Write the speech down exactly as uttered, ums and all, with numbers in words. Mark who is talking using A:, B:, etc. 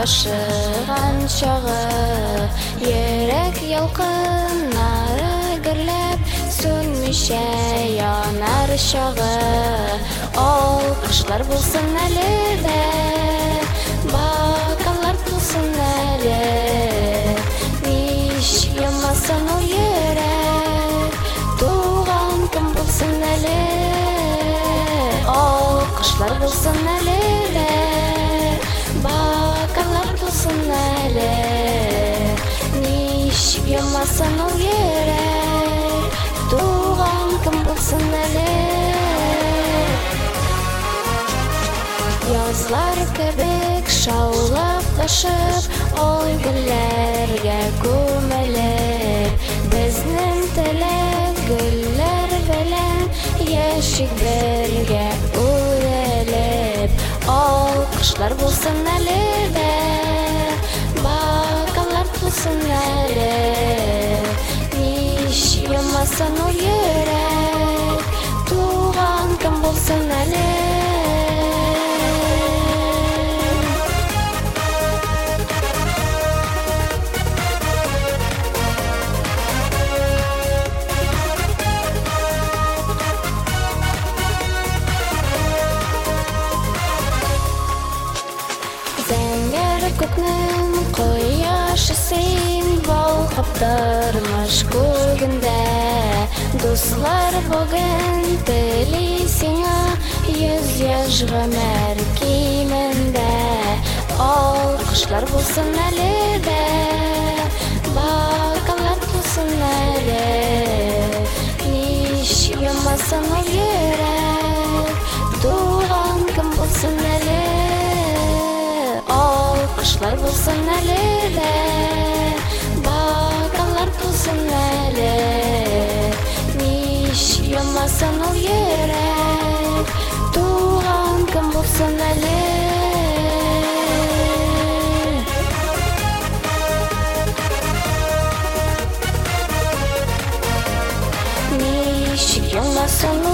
A: ашыган чагы, йөрәк ялкыннары гөрләп, сүнмичә янар чагы. Алкышлар булсын әле дә, бокаллар булсын әле, һич ямасын ул йөрәк, туган кем булсын әле. Алкышлар булсын әле дә, бокаллар булсын әле, һич ямасын ул йөрәк, туган кем булсын әле. Язлар кебек шаулап-ташып, ой гөлләргә күмелеп, безнең теләк гөлләр белән яшик бергә үрелеп. Алкышлар булсын әле дә, бокаллар булсын әле, һич ямасын ул йөрәк, туган кем булсын әле. Зәңгәр күкнең кояшы син, балкып тормыш күгендә. Дуслар бүген тели сиңа йөз яшь гомер кимендә. Алкышлар булсын әле дә, бокаллар булсын әле, һич ямасын ул йөрәк, туган кем булсын әле. Алкышлар булсын әле дә, бокаллар булсын әле, һич ямасын ул йөрәк, туган кем булсын әле. Һич ямасын